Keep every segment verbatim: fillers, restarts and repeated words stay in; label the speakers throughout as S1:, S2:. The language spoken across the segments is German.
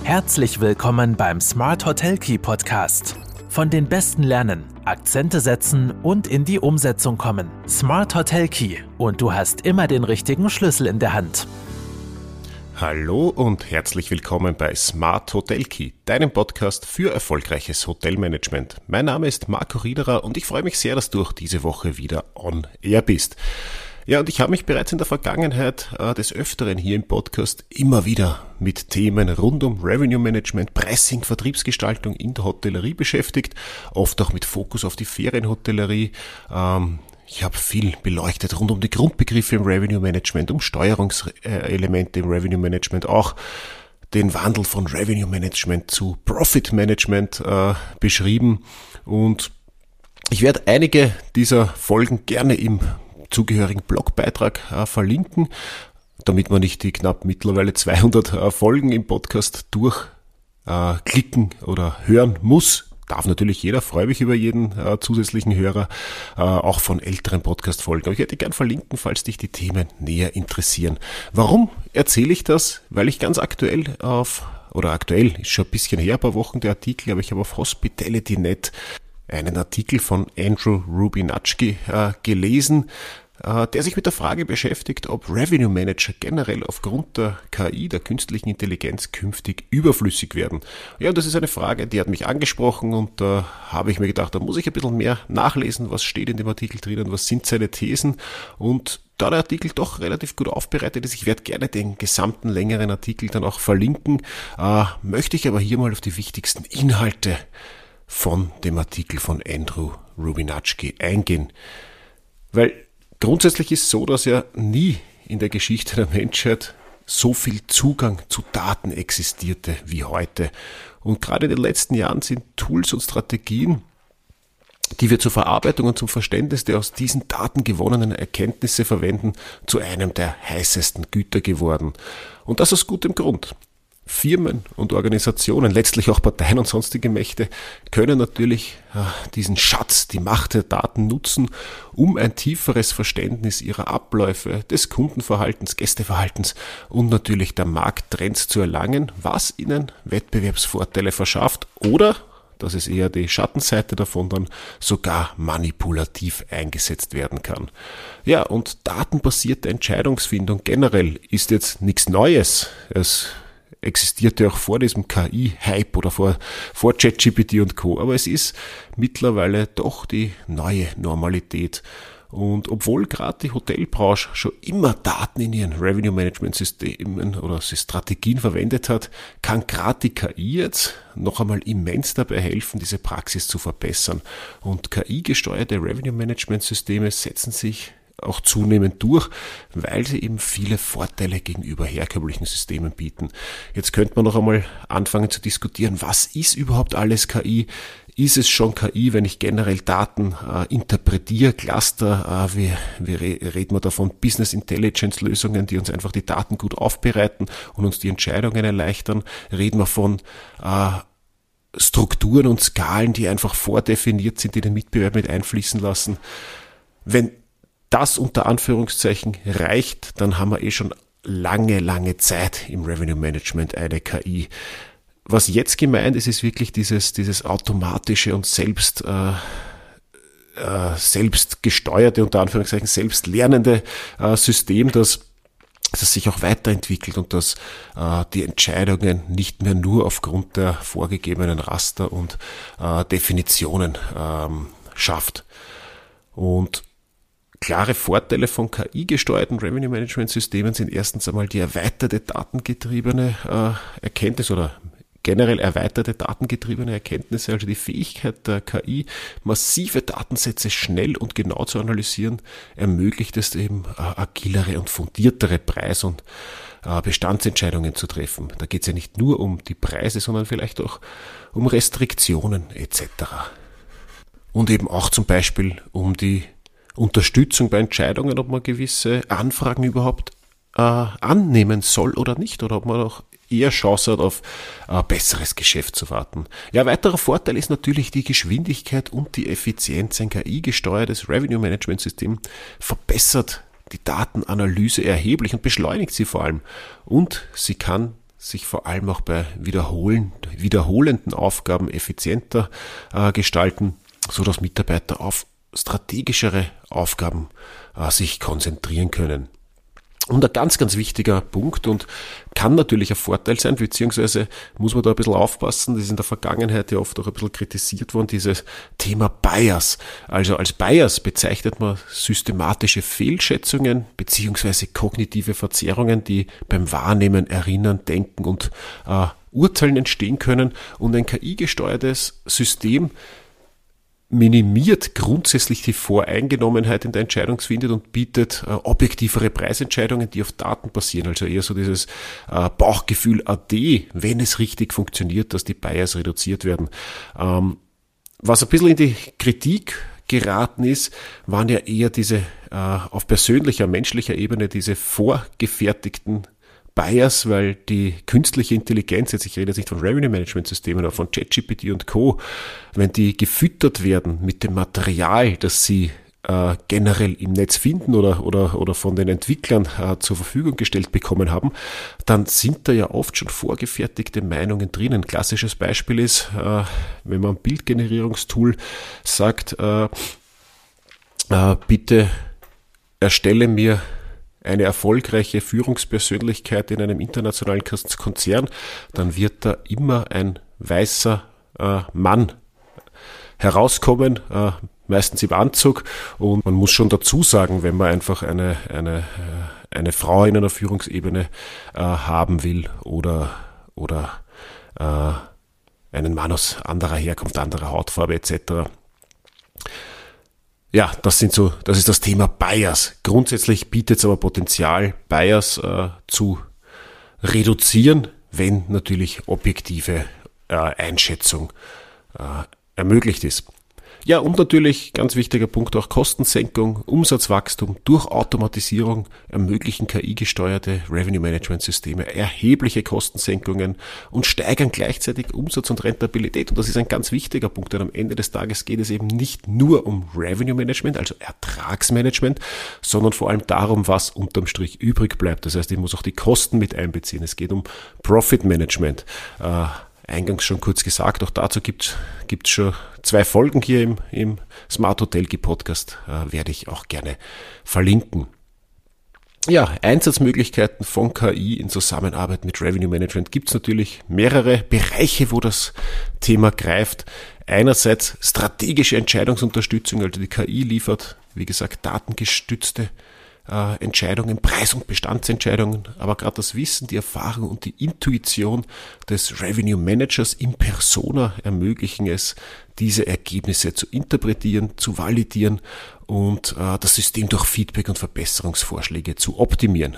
S1: Herzlich willkommen beim Smart Hotel Key Podcast. Von den Besten lernen, Akzente setzen und in die Umsetzung kommen. Smart Hotel Key und du hast immer den richtigen Schlüssel in der Hand.
S2: Hallo und herzlich willkommen bei Smart Hotel Key, deinem Podcast für erfolgreiches Hotelmanagement. Mein Name ist Marco Riederer und ich freue mich sehr, dass du auch diese Woche wieder on air bist. Ja, und ich habe mich bereits in der Vergangenheit äh, des Öfteren hier im Podcast immer wieder mit Themen rund um Revenue Management, Pricing, Vertriebsgestaltung in der Hotellerie beschäftigt, oft auch mit Fokus auf die Ferienhotellerie. Ähm, ich habe viel beleuchtet rund um die Grundbegriffe im Revenue Management, um Steuerungselemente im Revenue Management, auch den Wandel von Revenue Management zu Profit Management äh, beschrieben. Und ich werde einige dieser Folgen gerne im zugehörigen Blogbeitrag äh, verlinken, damit man nicht die knapp mittlerweile zweihundert äh, Folgen im Podcast durchklicken äh, oder hören muss. Darf natürlich jeder, freue mich über jeden äh, zusätzlichen Hörer, äh, auch von älteren Podcast-Folgen. Aber ich hätte gern verlinken, falls dich die Themen näher interessieren. Warum erzähle ich das? Weil ich ganz aktuell auf, oder aktuell, ist schon ein bisschen her, ein paar Wochen der Artikel, aber ich habe auf Hospitality Punkt net einen Artikel von Andrew Rubinatsky äh, gelesen, äh, der sich mit der Frage beschäftigt, ob Revenue Manager generell aufgrund der K I, der künstlichen Intelligenz, künftig überflüssig werden. Ja, und das ist eine Frage, die hat mich angesprochen und da äh, habe ich mir gedacht, da muss ich ein bisschen mehr nachlesen, was steht in dem Artikel drinnen, was sind seine Thesen, und da der Artikel doch relativ gut aufbereitet ist, ich werde gerne den gesamten längeren Artikel dann auch verlinken, äh, möchte ich aber hier mal auf die wichtigsten Inhalte von dem Artikel von Andrew Rubinatsky eingehen. Weil grundsätzlich ist es so, dass ja nie in der Geschichte der Menschheit so viel Zugang zu Daten existierte wie heute. Und gerade in den letzten Jahren sind Tools und Strategien, die wir zur Verarbeitung und zum Verständnis der aus diesen Daten gewonnenen Erkenntnisse verwenden, zu einem der heißesten Güter geworden. Und das aus gutem Grund. Firmen und Organisationen, letztlich auch Parteien und sonstige Mächte, können natürlich äh, diesen Schatz, die Macht der Daten nutzen, um ein tieferes Verständnis ihrer Abläufe, des Kundenverhaltens, Gästeverhaltens und natürlich der Markttrends zu erlangen, was ihnen Wettbewerbsvorteile verschafft oder, das ist eher die Schattenseite davon, dann sogar manipulativ eingesetzt werden kann. Ja, und datenbasierte Entscheidungsfindung generell ist jetzt nichts Neues. Es existierte auch vor diesem K I-Hype oder vor, vor ChatGPT und Co. Aber es ist mittlerweile doch die neue Normalität. Und obwohl gerade die Hotelbranche schon immer Daten in ihren Revenue-Management-Systemen oder Strategien verwendet hat, kann gerade die K I jetzt noch einmal immens dabei helfen, diese Praxis zu verbessern. Und K I-gesteuerte Revenue-Management-Systeme setzen sich auch zunehmend durch, weil sie eben viele Vorteile gegenüber herkömmlichen Systemen bieten. Jetzt könnte man noch einmal anfangen zu diskutieren, was ist überhaupt alles K I? Ist es schon K I, wenn ich generell Daten äh, interpretiere, Cluster, äh, wie, wie reden wir davon, Business Intelligence Lösungen, die uns einfach die Daten gut aufbereiten und uns die Entscheidungen erleichtern? Reden wir von äh, Strukturen und Skalen, die einfach vordefiniert sind, die den Mitbewerb mit einfließen lassen? Wenn das unter Anführungszeichen reicht, dann haben wir eh schon lange, lange Zeit im Revenue Management eine K I. Was jetzt gemeint ist, ist wirklich dieses, dieses automatische und selbst, äh, äh, selbst gesteuerte, unter Anführungszeichen selbst lernende äh, System, das, das sich auch weiterentwickelt und das äh, die Entscheidungen nicht mehr nur aufgrund der vorgegebenen Raster und äh, Definitionen ähm, schafft. Und klare Vorteile von K I-gesteuerten Revenue-Management-Systemen sind erstens einmal die erweiterte datengetriebene äh, Erkenntnis oder generell erweiterte datengetriebene Erkenntnisse, also die Fähigkeit der K I, massive Datensätze schnell und genau zu analysieren, ermöglicht es eben äh, agilere und fundiertere Preis- und äh, Bestandsentscheidungen zu treffen. Da geht es ja nicht nur um die Preise, sondern vielleicht auch um Restriktionen et cetera. Und eben auch zum Beispiel um die Unterstützung bei Entscheidungen, ob man gewisse Anfragen überhaupt äh, annehmen soll oder nicht, oder ob man auch eher Chance hat, auf äh, besseres Geschäft zu warten. Ja, weiterer Vorteil ist natürlich die Geschwindigkeit und die Effizienz. Ein K I-gesteuertes Revenue-Management-System verbessert die Datenanalyse erheblich und beschleunigt sie vor allem. Und sie kann sich vor allem auch bei wiederholen, wiederholenden Aufgaben effizienter äh, gestalten, so dass Mitarbeiter auf strategischere Aufgaben äh, sich konzentrieren können. Und ein ganz, ganz wichtiger Punkt und kann natürlich ein Vorteil sein, beziehungsweise muss man da ein bisschen aufpassen, das ist in der Vergangenheit ja oft auch ein bisschen kritisiert worden, dieses Thema Bias. Also als Bias bezeichnet man systematische Fehlschätzungen beziehungsweise kognitive Verzerrungen, die beim Wahrnehmen, Erinnern, Denken und äh, Urteilen entstehen können. Und ein K I-gesteuertes System minimiert grundsätzlich die Voreingenommenheit in der Entscheidungsfindung und bietet äh, objektivere Preisentscheidungen, die auf Daten basieren. Also eher so dieses äh, Bauchgefühl A D, wenn es richtig funktioniert, dass die Bias reduziert werden. Ähm, was ein bisschen in die Kritik geraten ist, waren ja eher diese äh, auf persönlicher, menschlicher Ebene diese vorgefertigten Bias, weil die künstliche Intelligenz, jetzt ich rede jetzt nicht von Revenue-Management-Systemen, aber von ChatGPT und Co., wenn die gefüttert werden mit dem Material, das sie äh, generell im Netz finden oder, oder, oder von den Entwicklern äh, zur Verfügung gestellt bekommen haben, dann sind da ja oft schon vorgefertigte Meinungen drinnen. Klassisches Beispiel ist, äh, wenn man ein Bildgenerierungstool sagt, äh, äh, bitte erstelle mir eine erfolgreiche Führungspersönlichkeit in einem internationalen Konzern, dann wird da immer ein weißer äh, Mann herauskommen, äh, meistens im Anzug, und man muss schon dazu sagen, wenn man einfach eine eine eine Frau in einer Führungsebene äh, haben will oder oder äh, einen Mann aus anderer Herkunft, anderer Hautfarbe et cetera. Ja, das sind so, das ist das Thema Bias. Grundsätzlich bietet es aber Potenzial, Bias äh, zu reduzieren, wenn natürlich objektive äh, Einschätzung äh, ermöglicht ist. Ja, und natürlich, ganz wichtiger Punkt auch Kostensenkung, Umsatzwachstum durch Automatisierung ermöglichen K I-gesteuerte Revenue-Management-Systeme erhebliche Kostensenkungen und steigern gleichzeitig Umsatz und Rentabilität. Und das ist ein ganz wichtiger Punkt, denn am Ende des Tages geht es eben nicht nur um Revenue-Management, also Ertragsmanagement, sondern vor allem darum, was unterm Strich übrig bleibt. Das heißt, ich muss auch die Kosten mit einbeziehen. Es geht um Profit-Management. Äh, Eingangs schon kurz gesagt, auch dazu gibt es schon zwei Folgen hier im, im Smart Hotel Key Podcast, äh, werde ich auch gerne verlinken. Ja, Einsatzmöglichkeiten von K I in Zusammenarbeit mit Revenue Management gibt es natürlich mehrere Bereiche, wo das Thema greift. Einerseits strategische Entscheidungsunterstützung, also die K I liefert, wie gesagt, datengestützte Äh, Entscheidungen, Preis- und Bestandsentscheidungen, aber gerade das Wissen, die Erfahrung und die Intuition des Revenue Managers in Persona ermöglichen es, diese Ergebnisse zu interpretieren, zu validieren und äh, das System durch Feedback und Verbesserungsvorschläge zu optimieren.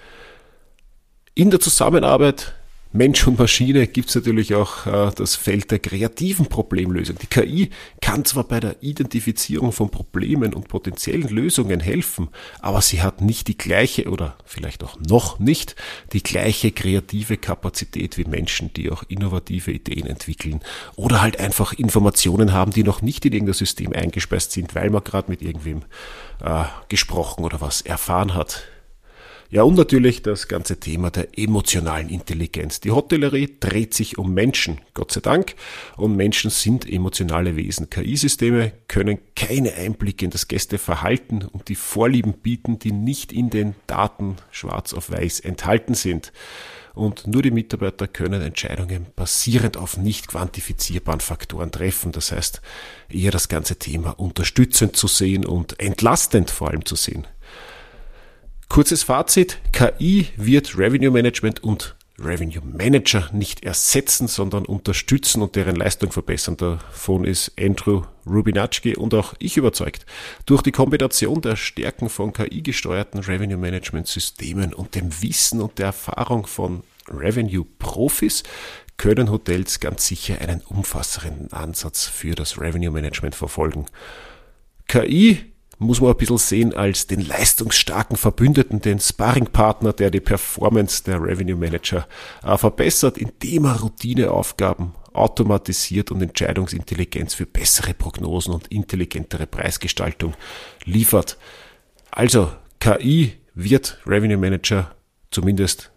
S2: In der Zusammenarbeit Mensch und Maschine gibt es natürlich auch äh, das Feld der kreativen Problemlösung. Die K I kann zwar bei der Identifizierung von Problemen und potenziellen Lösungen helfen, aber sie hat nicht die gleiche oder vielleicht auch noch nicht die gleiche kreative Kapazität wie Menschen, die auch innovative Ideen entwickeln oder halt einfach Informationen haben, die noch nicht in irgendein System eingespeist sind, weil man gerade mit irgendwem äh, gesprochen oder was erfahren hat. Ja, und natürlich das ganze Thema der emotionalen Intelligenz. Die Hotellerie dreht sich um Menschen, Gott sei Dank, und Menschen sind emotionale Wesen. K I-Systeme können keine Einblicke in das Gästeverhalten und die Vorlieben bieten, die nicht in den Daten schwarz auf weiß enthalten sind. Und nur die Mitarbeiter können Entscheidungen basierend auf nicht quantifizierbaren Faktoren treffen. Das heißt, eher das ganze Thema unterstützend zu sehen und entlastend vor allem zu sehen. Kurzes Fazit, K I wird Revenue Management und Revenue Manager nicht ersetzen, sondern unterstützen und deren Leistung verbessern. Davon ist Andrew Rubinacki und auch ich überzeugt. Durch die Kombination der Stärken von K I-gesteuerten Revenue Management Systemen und dem Wissen und der Erfahrung von Revenue Profis können Hotels ganz sicher einen umfassenden Ansatz für das Revenue Management verfolgen. K I muss man ein bisschen sehen als den leistungsstarken Verbündeten, den Sparringpartner, der die Performance der Revenue Manager äh, verbessert, indem er Routineaufgaben automatisiert und Entscheidungsintelligenz für bessere Prognosen und intelligentere Preisgestaltung liefert. Also K I wird Revenue Manager zumindest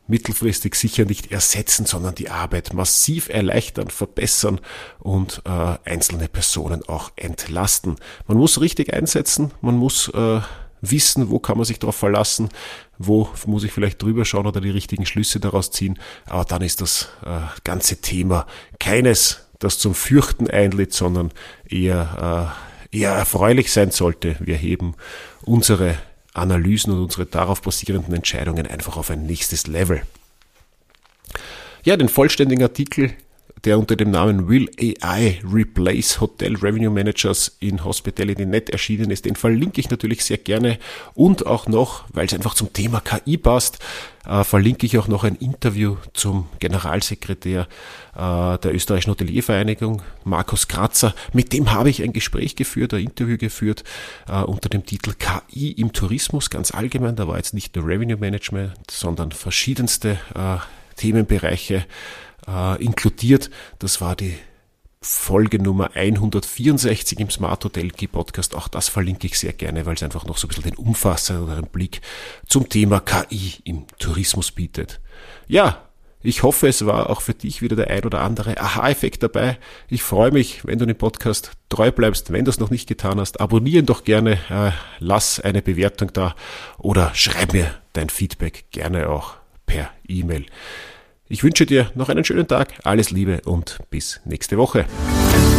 S2: mittelfristig sicher nicht ersetzen, sondern die Arbeit massiv erleichtern, verbessern und äh, einzelne Personen auch entlasten. Man muss richtig einsetzen, man muss äh, wissen, wo kann man sich darauf verlassen, wo muss ich vielleicht drüber schauen oder die richtigen Schlüsse daraus ziehen, aber dann ist das äh, ganze Thema keines, das zum Fürchten einlädt, sondern eher, äh, eher erfreulich sein sollte. Wir heben unsere Analysen und unsere darauf basierenden Entscheidungen einfach auf ein nächstes Level. Ja, den vollständigen Artikel, der unter dem Namen Will A I Replace Hotel Revenue Managers in Hospitality Punkt net erschienen ist, den verlinke ich natürlich sehr gerne und auch noch, weil es einfach zum Thema K I passt, äh, verlinke ich auch noch ein Interview zum Generalsekretär äh, der Österreichischen Hoteliervereinigung, Markus Kratzer. Mit dem habe ich ein Gespräch geführt, ein Interview geführt äh, unter dem Titel K I im Tourismus, ganz allgemein. Da war jetzt nicht nur Revenue Management, sondern verschiedenste äh, Themenbereiche äh, inkludiert. Das war die Folge Nummer hundertvierundsechzig im Smart Hotel Key Podcast. Auch das verlinke ich sehr gerne, weil es einfach noch so ein bisschen den umfassenderen Blick zum Thema K I im Tourismus bietet. Ja, ich hoffe, es war auch für dich wieder der ein oder andere Aha-Effekt dabei. Ich freue mich, wenn du dem Podcast treu bleibst. Wenn du es noch nicht getan hast, abonnieren doch gerne, äh, lass eine Bewertung da oder schreib mir dein Feedback gerne auch per E-Mail. Ich wünsche dir noch einen schönen Tag, alles Liebe und bis nächste Woche.